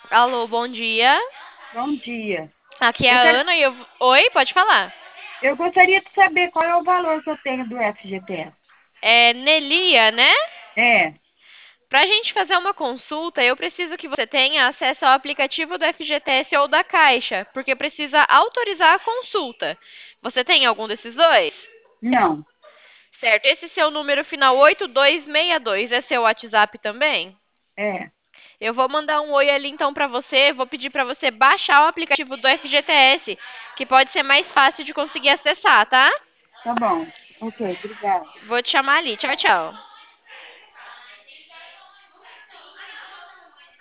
Alô, bom dia. Bom dia. Aqui é Eu a quero, Ana e eu. Oi, pode falar. eu gostaria de saber qual é o valor que eu tenho do FGTS. É Nelia, né? É, Para a gente fazer uma consulta, eu preciso que você tenha acesso ao aplicativo do FGTS ou da Caixa, porque precisa autorizar a consulta. Você tem algum desses dois? não, Certo. Esse seu número final 8262 é seu WhatsApp também? é, Eu vou mandar um oi ali então para você, vou pedir para você baixar o aplicativo do FGTS, que pode ser mais fácil de conseguir acessar, tá? tá bom. Ok, obrigada. Vou te chamar ali. Tchau, tchau.